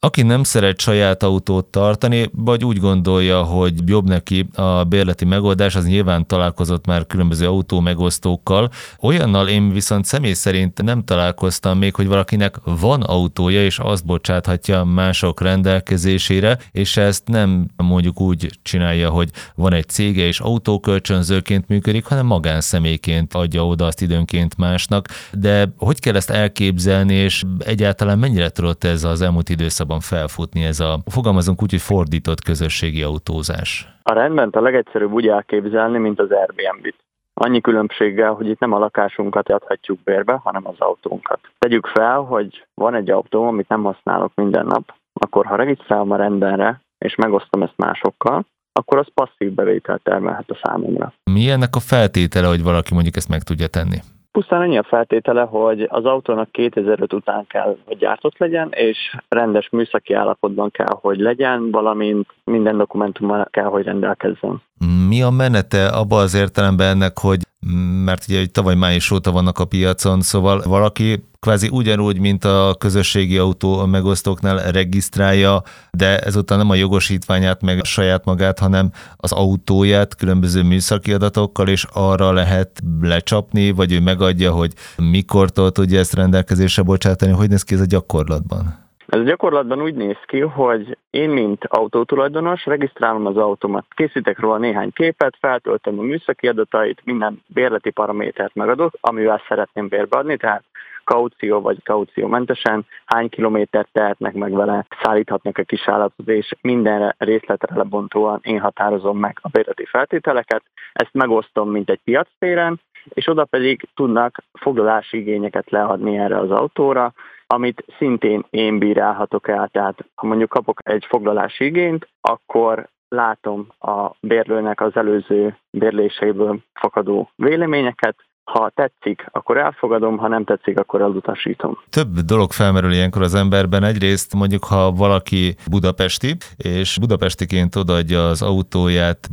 Aki nem szeret saját autót tartani, vagy úgy gondolja, hogy jobb neki a bérleti megoldás, az nyilván találkozott már különböző autómegosztókkal. Olyannal én viszont személy szerint nem találkoztam még, hogy valakinek van autója, és azt bocsáthatja mások rendelkezésére, és ezt nem mondjuk úgy csinálja, hogy van egy cége és autókölcsönzőként működik, hanem magánszemélyként adja oda azt időnként másnak. De hogy kell ezt elképzelni, és egyáltalán mennyire tudott ez az elmúlt időszakban felfutni, ez a, fogalmazunk úgy, hogy fordított közösségi autózás? A rendbent a legegyszerűbb úgy elképzelni, mint az Airbnb-t. Annyi különbséggel, hogy itt nem a lakásunkat adhatjuk bérbe, hanem az autónkat. Tegyük fel, hogy van egy autó, amit nem használok minden nap, akkor ha regisztrálom a rendbenre, és megosztom ezt másokkal, akkor az passzív bevételt termelhet a számomra. Mi ennek a feltétele, hogy valaki mondjuk ezt meg tudja tenni? Pusztán annyi a feltétele, hogy az autónak 2005 után kell, hogy gyártott legyen, és rendes műszaki állapotban kell, hogy legyen, valamint minden dokumentummal kell, hogy rendelkezzen. Mi a menete abba az értelemben ennek, hogy mert ugye tavaly május óta vannak a piacon, szóval valaki kvázi ugyanúgy, mint a közösségi autó megosztóknál regisztrálja, de ezután nem a jogosítványát meg a saját magát, hanem az autóját különböző műszaki adatokkal, és arra lehet lecsapni, vagy ő megadja, hogy mikortól tudja ezt rendelkezésre bocsátani. Hogy néz ki ez a gyakorlatban? Ez a gyakorlatban úgy néz ki, hogy én, mint autótulajdonos, regisztrálom az autómat, készítek róla néhány képet, feltöltöm a műszaki adatait, minden bérleti paramétert megadok, amivel szeretném bérbeadni, tehát kaució vagy kauciómentesen, hány kilométert tehetnek meg vele, szállíthatnak a kisállatot, és minden részletre lebontóan én határozom meg a bérleti feltételeket, ezt megosztom, mint egy piactéren, és oda pedig tudnak foglalási igényeket leadni erre az autóra, amit szintén én bírálhatok el, tehát ha mondjuk kapok egy foglalási igényt, akkor látom a bérlőnek az előző bérléseiből fakadó véleményeket, ha tetszik, akkor elfogadom, ha nem tetszik, akkor elutasítom. Több dolog felmerül ilyenkor az emberben. Egyrészt mondjuk, ha valaki budapesti, és budapestiként odaadja az autóját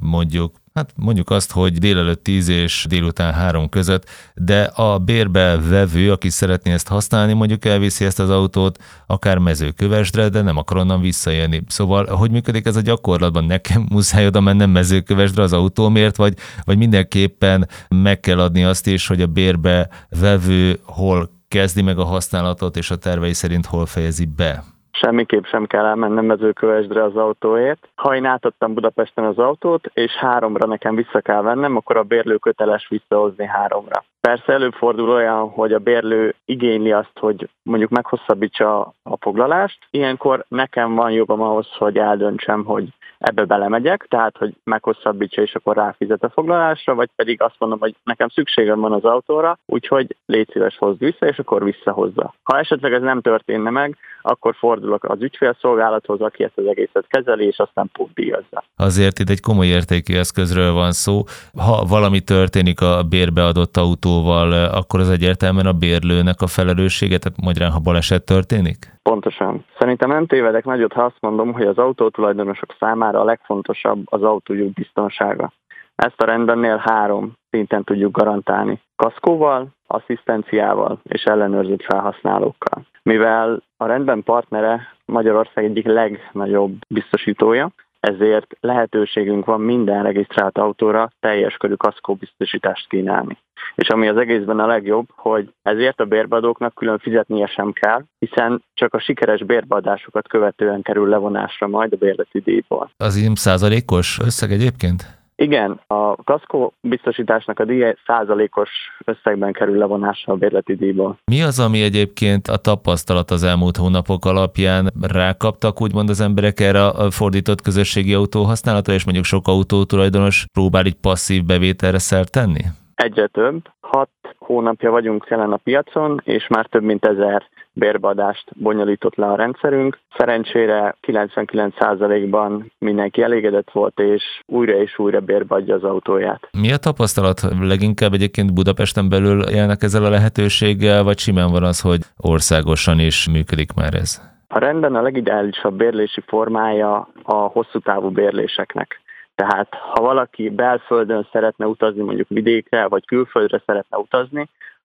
mondjuk azt, hogy délelőtt 10 és délután 3 között, de a bérbe vevő, aki szeretné ezt használni, mondjuk elviszi ezt az autót akár Mezőkövesdre, de nem akar onnan visszajönni. Szóval, hogy működik ez a gyakorlatban? Nekem muszáj oda mennem Mezőkövesdre az autómért, vagy mindenképpen meg kell adni azt is, hogy a bérbe vevő hol kezdi meg a használatot, és a tervei szerint hol fejezi be? Semmiképp sem kell elmennem Mezőkövesdre az autóért. Ha én átadtam Budapesten az autót, és 3-ra nekem vissza kell vennem, akkor a bérlő köteles visszahozni 3-ra. Persze előfordul olyan, hogy a bérlő igényli azt, hogy mondjuk meghosszabbítsa a foglalást. Ilyenkor nekem van jogom ahhoz, hogy eldöntsem, hogy ebbe belemegyek, tehát hogy meghosszabbítsa és akkor ráfizet a foglalásra, vagy pedig azt mondom, hogy nekem szükségem van az autóra, úgyhogy légy szíves, hozd vissza, és akkor visszahozza. Ha esetleg ez nem történne meg, akkor fordulok az ügyfélszolgálathoz, aki ezt az egészet kezeli, és aztán pótdíjazza. Azért itt egy komoly értékű eszközről van szó. Ha valami történik a bérbeadott autóval, akkor az egyértelműen a bérlőnek a felelőssége, tehát magyarán, ha baleset történik? Pontosan. Szerintem nem tévedek nagyot, ha azt mondom, hogy az autótulajdonosok számára a legfontosabb az autójuk biztonsága. Ezt a rendbennél 3 szinten tudjuk garantálni. Kaszkóval, asszisztenciával és ellenőrzött felhasználókkal. Mivel a rendben partnere Magyarország egyik legnagyobb biztosítója, ezért lehetőségünk van minden regisztrált autóra teljes körű kaszkóbiztosítást kínálni. És ami az egészben a legjobb, hogy ezért a bérbeadóknak külön fizetnie sem kell, hiszen csak a sikeres bérbeadásokat követően kerül levonásra majd a bérleti díjból. Az így százalékos összeg egyébként? Igen, a kaszkó biztosításnak a díja 100%-os összegben kerül levonásra a bérleti díjból. Mi az, ami egyébként a tapasztalat az elmúlt hónapok alapján rákaptak, úgymond az emberek erre a fordított közösségi autó használatra, és mondjuk sok autótulajdonos próbál így passzív bevételre szert tenni? Egyre több. 6 hónapja vagyunk jelen a piacon, és már több mint 1000 bérbeadást bonyolított le a rendszerünk. Szerencsére 99%-ban mindenki elégedett volt, és újra bérbeadja az autóját. Mi a tapasztalat? Leginkább egyébként Budapesten belül élnek ezzel a lehetőséggel, vagy simán van az, hogy országosan is működik már ez? A rendben a legideálisabb bérlési formája a hosszú távú bérléseknek. Tehát ha valaki belföldön szeretne utazni, mondjuk vidékre, vagy külföldre szeretne utazni,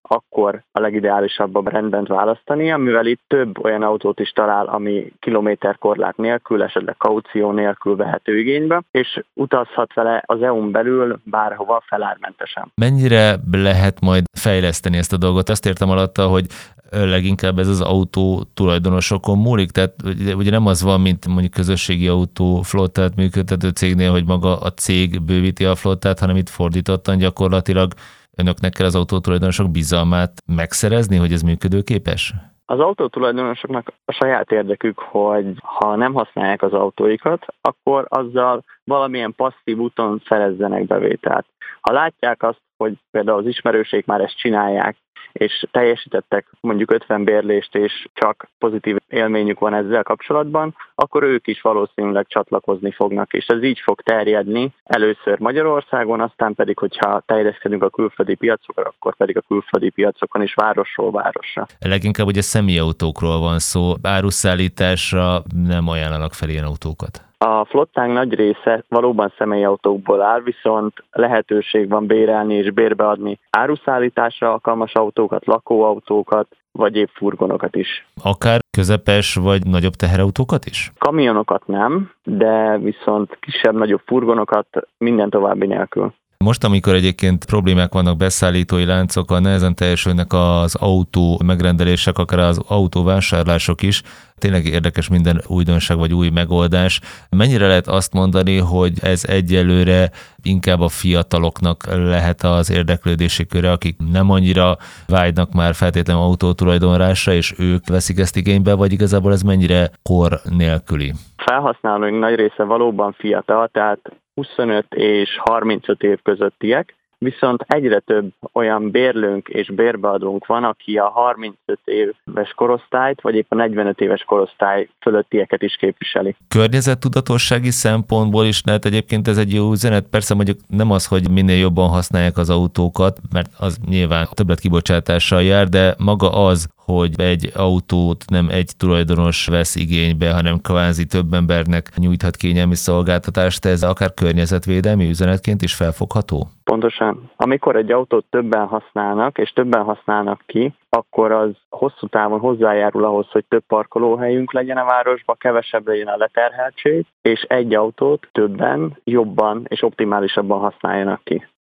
akkor a legideálisabb a rendbent választania, mivel itt több olyan autót is talál, ami kilométerkorlát nélkül, esetleg kaució nélkül vehető igénybe, és utazhat vele az EU-n belül bárhova felármentesen. Mennyire lehet majd fejleszteni ezt a dolgot? Azt értem alatta, hogy leginkább ez az autó tulajdonosokon múlik, tehát ugye nem az van, mint mondjuk közösségi autó flottát működtető cégnél, hogy maga a cég bővíti a flottát, hanem itt fordítottan gyakorlatilag önöknek kell az autótulajdonosok bizalmát megszerezni, hogy ez működőképes? Az autótulajdonosoknak a saját érdekük, hogy ha nem használják az autóikat, akkor azzal valamilyen passzív úton szerezzenek bevételt. Ha látják azt, hogy például az ismerőség már ezt csinálják, és teljesítettek mondjuk 50 bérlést, és csak pozitív élményük van ezzel kapcsolatban, akkor ők is valószínűleg csatlakozni fognak, és ez így fog terjedni először Magyarországon, aztán pedig, hogyha terjeszkedünk a külföldi piacokra, akkor pedig a külföldi piacokon is városról városra. Leginkább ugye személyautókról van szó, áruszállításra nem ajánlanak fel ilyen autókat. A flottánk nagy része valóban személyautókból áll, viszont lehetőség van bérelni és bérbeadni áruszállításra alkalmas autókat, lakóautókat, vagy épp furgonokat is. Akár közepes vagy nagyobb teherautókat is? Kamionokat nem, de viszont kisebb-nagyobb furgonokat minden további nélkül. Most, amikor egyébként problémák vannak beszállítói láncokkal, nehezen teljesülnek az autó megrendelések, akár az autóvásárlások is, tényleg érdekes minden újdonság vagy új megoldás. Mennyire lehet azt mondani, hogy ez egyelőre inkább a fiataloknak lehet az érdeklődési köre, akik nem annyira vágynak már feltétlenül autótulajdonlásra, és ők veszik ezt igénybe, vagy igazából ez mennyire kor nélküli? Felhasználóink nagy része valóban fiatal, tehát 25 és 35 év közöttiek, viszont egyre több olyan bérlőnk és bérbeadónk van, aki a 35 éves korosztályt, vagy épp a 45 éves korosztály fölöttieket is képviseli. Környezettudatossági szempontból is lehet egyébként ez egy jó üzenet. Persze mondjuk nem az, hogy minél jobban használják az autókat, mert az nyilván többletkibocsátással jár, de maga az, hogy egy autót nem egy tulajdonos vesz igénybe, hanem kvázi több embernek nyújthat kényelmi szolgáltatást, ez akár környezetvédelmi üzenetként is felfogható? Pontosan. Amikor egy autót többen használnak, és többen használnak ki, akkor az hosszú távon hozzájárul ahhoz, hogy több parkolóhelyünk legyen a városban, kevesebb legyen a leterheltség, és egy autót többen, jobban és optimálisabban használjanak ki.